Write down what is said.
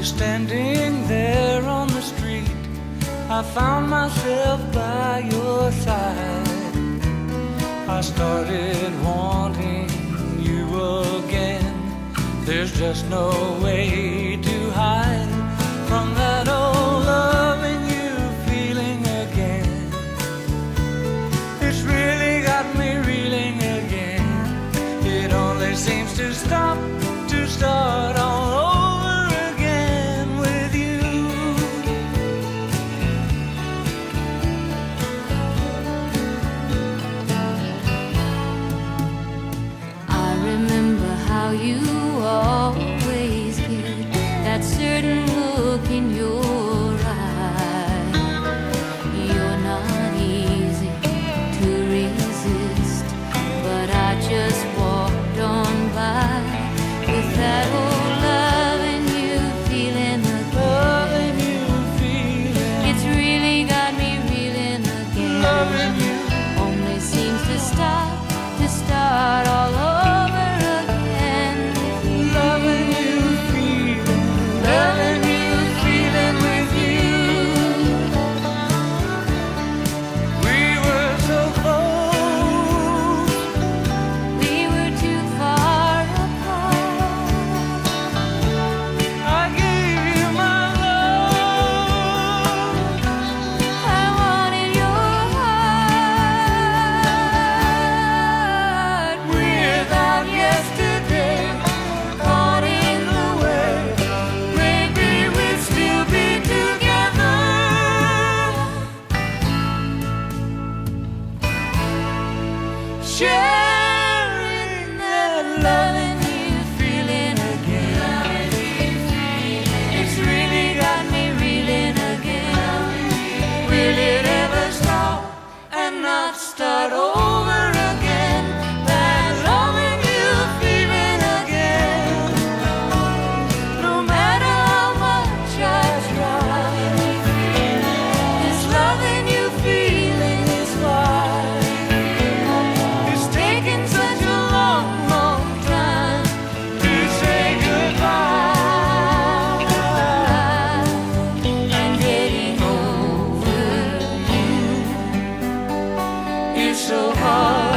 Standing there on the street, I found myself by your side. I started wanting you again. There's just no way to hide from that old loving you feeling again. It's really got me reeling again. It only seems to stop to start all over. You always get that certain look in your eye. You're not easy to resist, but I just walked on by with that old loving you feeling again. It's really got me reeling again. Only seems to start all over. Sharing that loving you feeling again. It's really got me reeling again. Will it ever stop and not start over again? That loving you feeling again. No matter how much I try, this loving you feeling is why. So hard.